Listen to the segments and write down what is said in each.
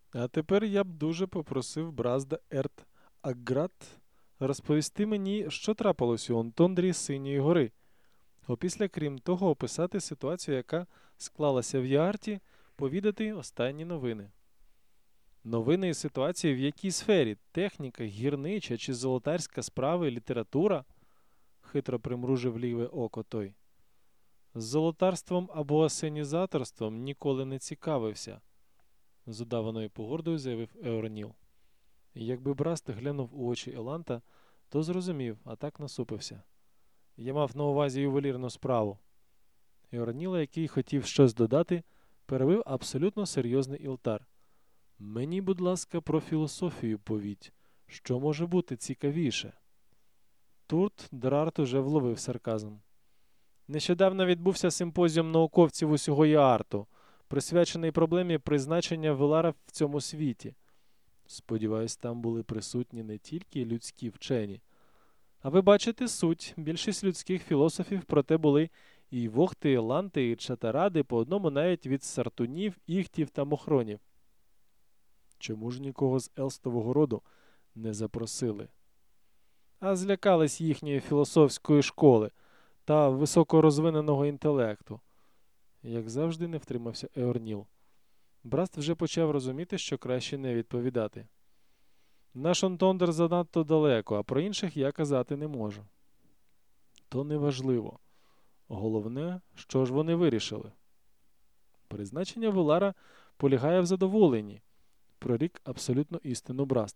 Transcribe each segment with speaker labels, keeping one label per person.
Speaker 1: А тепер я б дуже попросив Бразда Ерт Аграт розповісти мені, що трапилось у Онтондрі Синьої гори. Опісля, крім того, описати ситуацію, яка склалася в Яарті, повідати останні новини. Новини і ситуації в якій сфері? Техніка, гірнича чи золотарська справа, література? Хитро примружив ліве око той. З золотарством або асенізаторством ніколи не цікавився, з удаваною погордою заявив Еорніл. І якби Браст глянув у очі Еланта, то зрозумів, а так насупився. Я мав на увазі ювелірну справу. Еорніла, який хотів щось додати, перебив абсолютно серйозний Ілтар. Мені, будь ласка, про філософію повідь. Що може бути цікавіше? Тут Драрт уже вловив сарказм. Нещодавно відбувся симпозіум науковців усього Яарту, присвячений проблемі призначення Велара в цьому світі. Сподіваюсь, там були присутні не тільки людські вчені. А ви бачите суть. Більшість людських філософів, проте були і вохти, і ланти, і чатаради, по одному навіть від сартунів, іхтів та мохронів. Чому ж нікого з Елстового роду не запросили? А злякались їхньої філософської школи та високорозвиненого інтелекту. Як завжди, не втримався Еорніл. Браст вже почав розуміти, що краще не відповідати. Наш Онтондер занадто далеко, а про інших я казати не можу. То неважливо. Головне, що ж вони вирішили. Призначення Велара полягає в задоволенні. Прорік абсолютно істину Браст.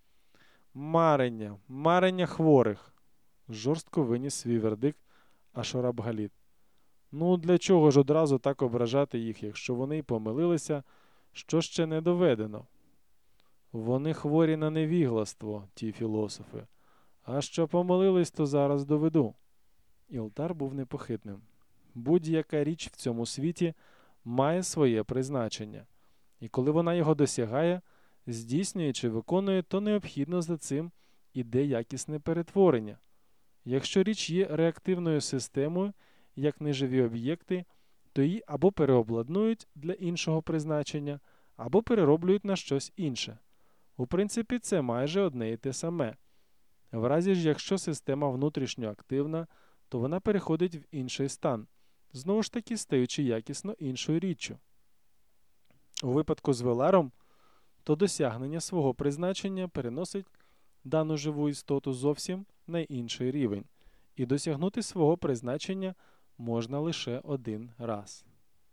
Speaker 1: Марення хворих, жорстко виніс свій вердикт Ашораб Галід. Ну, для чого ж одразу так ображати їх, якщо вони й помилилися, що ще не доведено? Вони хворі на невігластво, ті філософи. А що помилились, то зараз доведу. Ілтар був непохитним. Будь-яка річ в цьому світі має своє призначення. І коли вона його досягає, здійснює чи виконує, то необхідно за цим іде якісне перетворення. Якщо річ є реактивною системою, як неживі об'єкти, то її або переобладнують для іншого призначення, або перероблюють на щось інше. У принципі, це майже одне і те саме. В разі ж, якщо система внутрішньо активна, то вона переходить в інший стан, знову ж таки стаючи якісно іншою річчю. У випадку з Веларом, то досягнення свого призначення переносить дану живу істоту зовсім на інший рівень, і досягнути свого призначення можна лише один раз.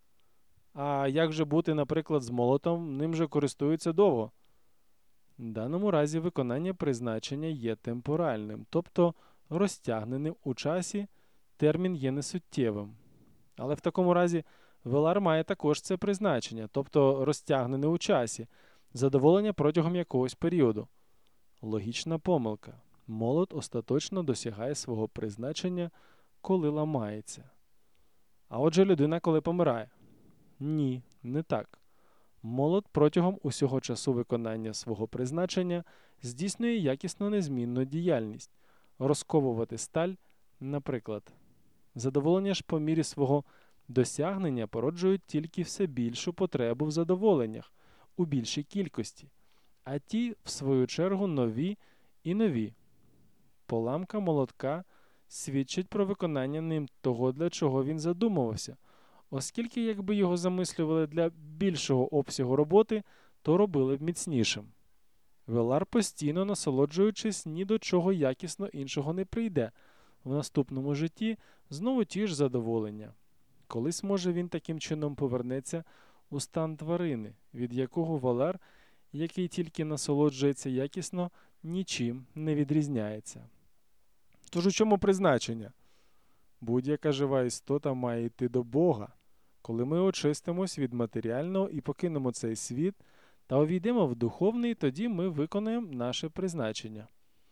Speaker 1: А як же бути, наприклад, з молотом, ним же користуються довго? В даному разі виконання призначення є темпоральним, тобто розтягненим у часі, термін є несуттєвим. Але в такому разі Велар має також це призначення, тобто розтягнене у часі, задоволення протягом якогось періоду. Логічна помилка. Молот остаточно досягає свого призначення, коли ламається. А отже людина, коли помирає? Ні, не так. Молот протягом усього часу виконання свого призначення здійснює якісно незмінну діяльність. Розковувати сталь, наприклад. Задоволення ж по мірі свого досягнення породжують тільки все більшу потребу в задоволеннях, у більшій кількості, а ті, в свою чергу, нові і нові. Поламка молотка свідчить про виконання ним того, для чого він задумувався, оскільки, якби його замислювали для більшого обсягу роботи, то робили б міцнішим. Велар, постійно насолоджуючись, ні до чого якісно іншого не прийде. В наступному житті знову ті ж задоволення. Колись, може, він таким чином повернеться у стан тварини, від якого Велар, який тільки насолоджується якісно, нічим не відрізняється. Тож у чому призначення? Будь-яка жива істота має йти до Бога. Коли ми очистимось від матеріального і покинемо цей світ та увійдемо в духовний, тоді ми виконаємо наше призначення.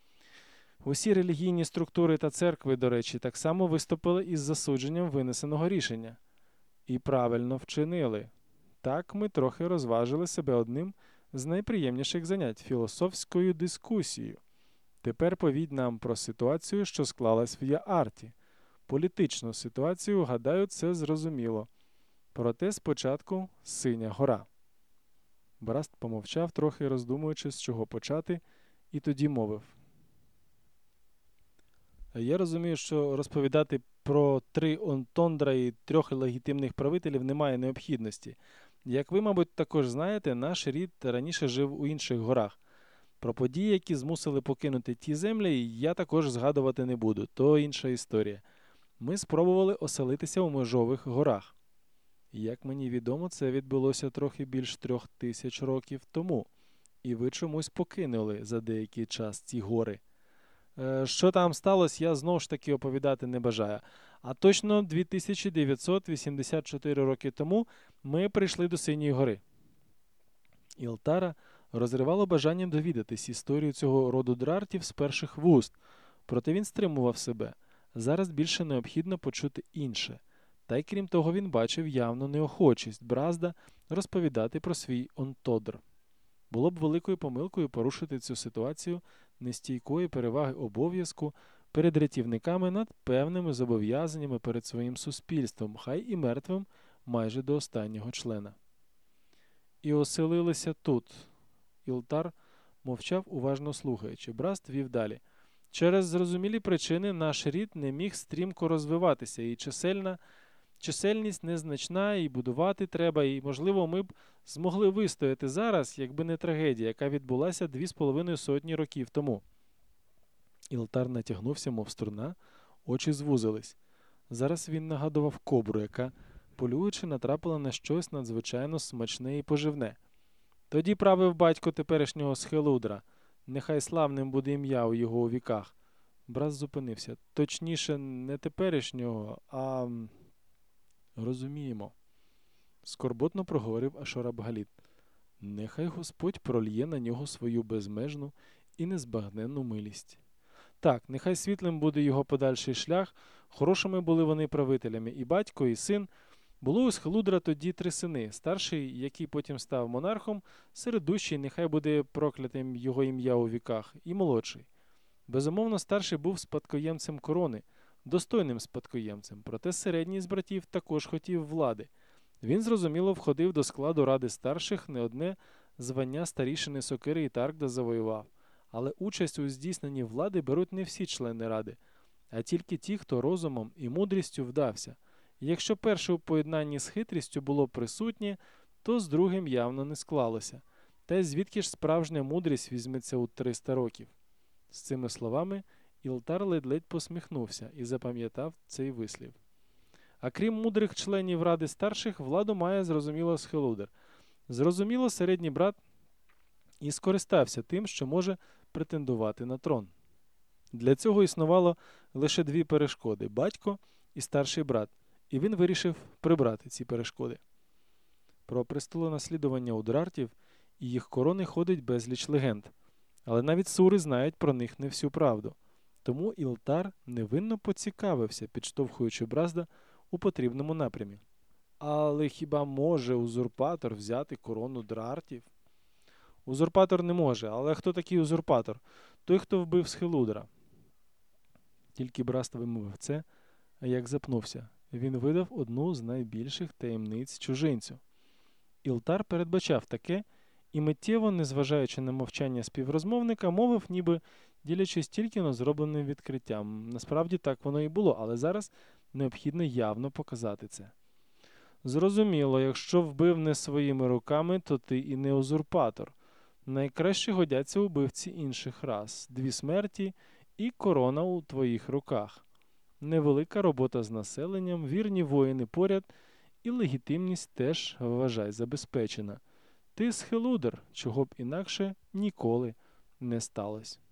Speaker 1: Усі релігійні структури та церкви, до речі, так само виступили із засудженням винесеного рішення. І правильно вчинили. Так ми трохи розважили себе одним з найприємніших занять – філософською дискусією. Тепер повідь нам про ситуацію, що склалась в Яарті. Політичну ситуацію, гадаю, це зрозуміло. Проте спочатку Синя гора. Браст помовчав трохи, роздумуючи, з чого почати, і тоді мовив. Я розумію, що розповідати про 3 Онтондра і 3 легітимних правителів немає необхідності. Як ви, мабуть, також знаєте, наш рід раніше жив у інших горах. Про події, які змусили покинути ті землі, я також згадувати не буду, то інша історія. Ми спробували оселитися у Межових горах. Як мені відомо, це відбулося трохи більш 3000 років тому, і ви чомусь покинули за деякий час ці гори. Що там сталося, я знову ж таки оповідати не бажаю. А точно 2984 роки тому ми прийшли до Синьої гори. Ілтара розривало бажанням довідатись історію цього роду драртів з перших вуст, проте він стримував себе. Зараз більше необхідно почути інше. Та й крім того, він бачив явну неохочість Бразда розповідати про свій Онтодр. Було б великою помилкою порушити цю ситуацію нестійкої переваги обов'язку перед рятівниками над певними зобов'язаннями перед своїм суспільством, хай і мертвим майже до останнього члена. І оселилися тут. Ілтар мовчав, уважно слухаючи. Браст вів далі. Через зрозумілі причини наш рід не міг стрімко розвиватися, і чисельність незначна, і будувати треба, і, можливо, ми б змогли вистояти зараз, якби не трагедія, яка відбулася 2,5 років тому. Ілтар натягнувся, мов струна, очі звузились. Зараз він нагадував кобру, яка, полюючи, натрапила на щось надзвичайно смачне і поживне. Тоді правив батько теперішнього Схелудра. Нехай славним буде ім'я у його віках. Брат зупинився. Точніше, не теперішнього, а... Розуміємо. Скорботно проговорив Ашураб-Галід. Нехай Господь прольє на нього свою безмежну і незбагненну милість. Так, нехай світлим буде його подальший шлях, хорошими були вони правителями, і батько, і син. Було у Схелудра тоді 3 сини. Старший, який потім став монархом, середущий, нехай буде проклятим його ім'я у віках, і молодший. Безумовно, старший був спадкоємцем корони, достойним спадкоємцем, проте середній з братів також хотів влади. Він, зрозуміло, входив до складу ради старших, не одне звання старішини Сокири і Таркда завоював. Але участь у здійсненні влади беруть не всі члени ради, а тільки ті, хто розумом і мудрістю вдався. І якщо перше у поєднанні з хитрістю було присутнє, то з другим явно не склалося. Та й звідки ж справжня мудрість візьметься у 300 років? З цими словами Ілтар ледь-ледь посміхнувся і запам'ятав цей вислів. А крім мудрих членів ради старших, владу має, зрозуміло, Схелудр. Зрозуміло, середній брат і скористався тим, що може претендувати на трон. Для цього існувало лише 2 перешкоди – батько і старший брат, і він вирішив прибрати ці перешкоди. Про престолонаслідування у драртів і їх корони ходить безліч легенд, але навіть сури знають про них не всю правду. Тому Ілтар невинно поцікавився, підштовхуючи Бразда у потрібному напрямі. Але хіба може узурпатор взяти корону драртів? Узурпатор не може, але хто такий узурпатор? Той, хто вбив Схелудра. Тільки Браст вимовив це, а як запнувся. Він видав одну з найбільших таємниць чужинцю. Ілтар передбачав таке, і миттєво, незважаючи на мовчання співрозмовника, мовив, ніби ділячись тільки на зробленим відкриттям. Насправді так воно і було, але зараз необхідно явно показати це. Зрозуміло, якщо вбив не своїми руками, то ти і не узурпатор. Найкраще годяться убивці інших рас. 2 смерті і корона у твоїх руках. Невелика робота з населенням, вірні воїни поряд, і легітимність теж, вважай, забезпечена. Ти Схелудр, чого б інакше ніколи не сталося.